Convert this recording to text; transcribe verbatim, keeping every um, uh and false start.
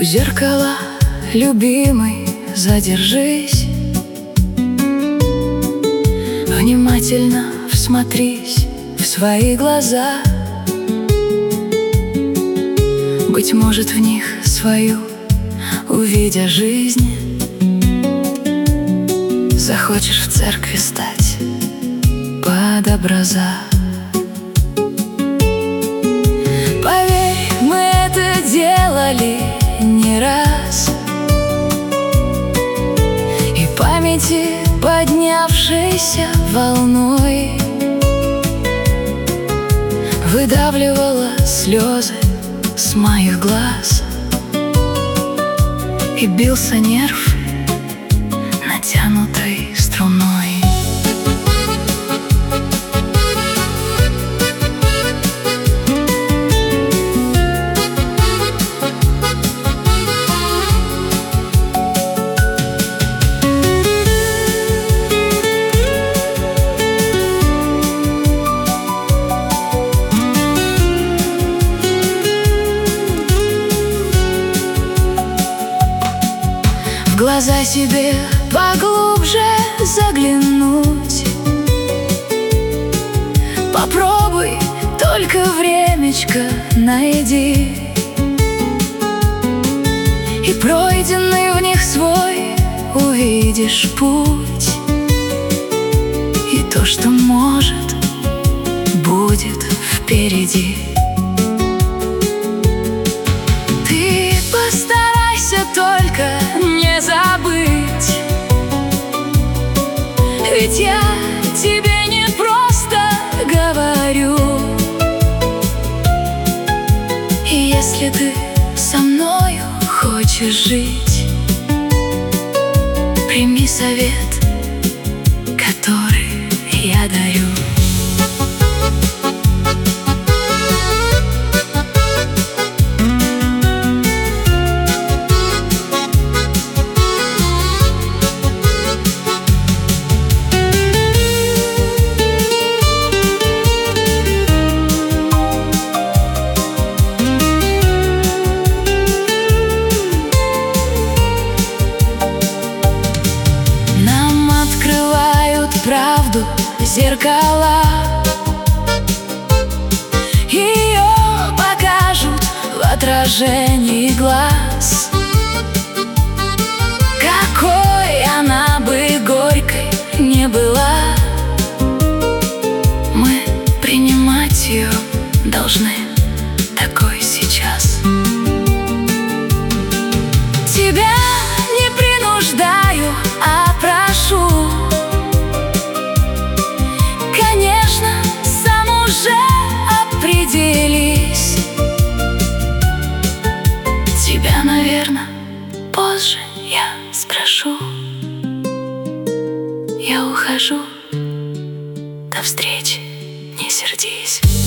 зеркала, любимый, задержись, внимательно всмотрись в свои глаза. Быть может, в них свою, увидя жизнь, захочешь в церкви стать под образа. Поверь, мы это делали не раз, и памяти, поднявшейся волной, выдавливала слезы с моих глаз, и бился нерв натянутой струной. В глаза себе поглубже заглянуть, попробуй, только времечко найди, и пройденный в них свой увидишь путь, и то, что может, будет впереди. Ты постарайся только не забыть, ведь я тебе не просто говорю. И если ты со мною хочешь жить, прими совет, который я дарю. Правду зеркала, ее покажут в отражении глаз. Какой она бы горькой не была, мы принимать ее должны такой сейчас. Тебя не принуждаю, а прошу. Определись. Тебя, наверное, позже я спрошу. Я ухожу, до встречи, не сердись.